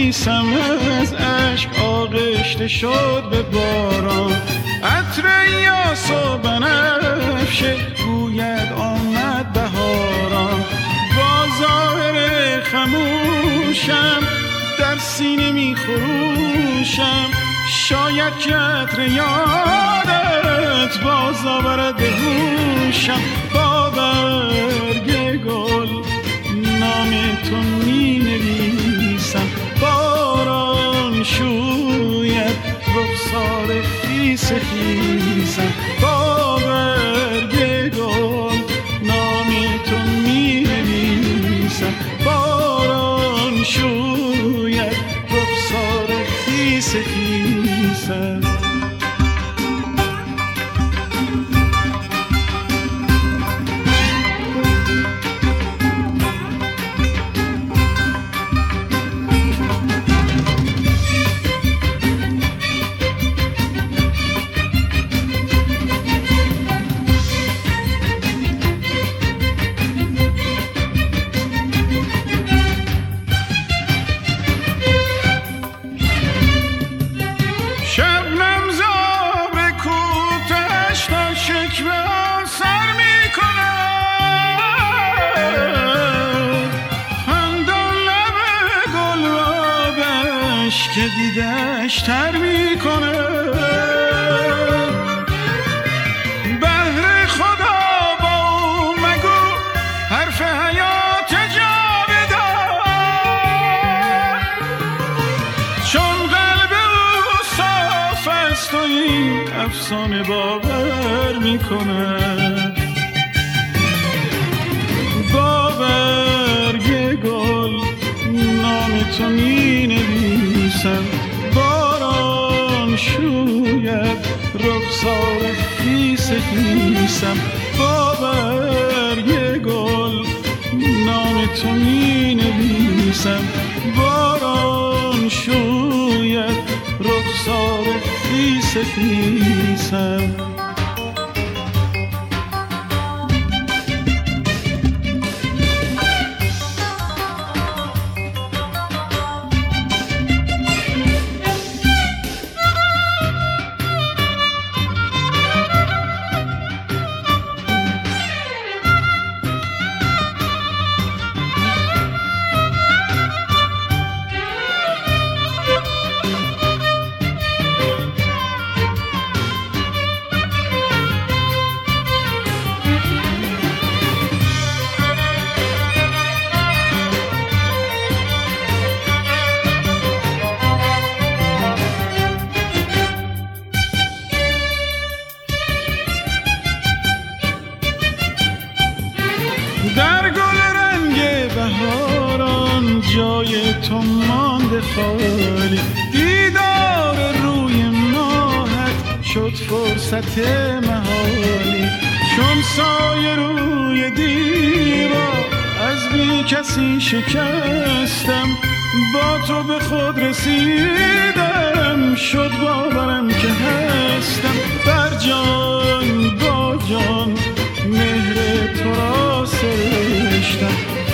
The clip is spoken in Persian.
خمیسم از اشک آغشته شد به باران. عطر یاس و بنفشه گوید آمد بهاران. با ظاهر خموشم در سینه می خروشم، شاید که عطر یادت باز آورد به هوشم. با برگ گل نام تو می نویسم، باران شوید رخسار خیس خیسم. با برگ گل نام تو می نویسم، باران شوید رخسار خیس خیسم. که دیدش تر می کنه. بهر خدا با او مگو حرف حیات جاودان، چون قلب او صاف است و این افسانه باور می کنه. با برگ گل نام تو می نویسم، باران شوید رخسار خیس خیسم. با برگ گل نام تو می نویسم، باران شوید رخسار خیس خیسم. در گل رنگ بهاران جای تو مانده خالی، دیدار روی ماهت شد فرصت محالی. چون سایه روی دیوار از بی کسی شکستم، با تو به خود رسیدم، شد باورم که هستم. بر جان با جان مهر تو را سرشتم،